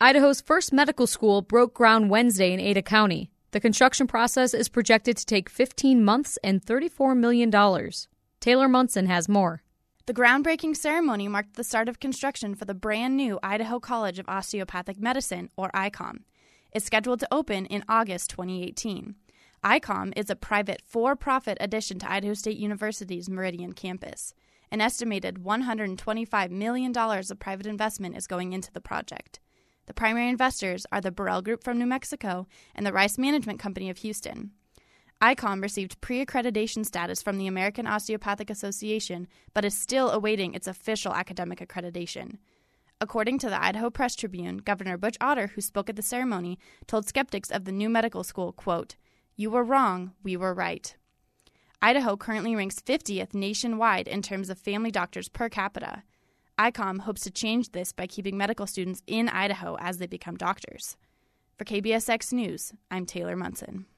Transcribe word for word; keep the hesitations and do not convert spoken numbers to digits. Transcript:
Idaho's first medical school broke ground Wednesday in Ada County. The construction process is projected to take fifteen months and thirty-four million dollars. Taylor Munson has more. The groundbreaking ceremony marked the start of construction for the brand new Idaho College of Osteopathic Medicine, or I C O M. It's scheduled to open in August twenty eighteen. I C O M is a private, for-profit addition to Idaho State University's Meridian campus. An estimated one hundred twenty-five million dollars of private investment is going into the project. The primary investors are the Burrell Group from New Mexico and the Rice Management Company of Houston. I C O M received pre-accreditation status from the American Osteopathic Association, but is still awaiting its official academic accreditation. According to the Idaho Press Tribune, Governor Butch Otter, who spoke at the ceremony, told skeptics of the new medical school, quote, "You were wrong, we were right." Idaho currently ranks fiftieth nationwide in terms of family doctors per capita. I C O M hopes to change this by keeping medical students in Idaho as they become doctors. For K B S X News, I'm Taylor Munson.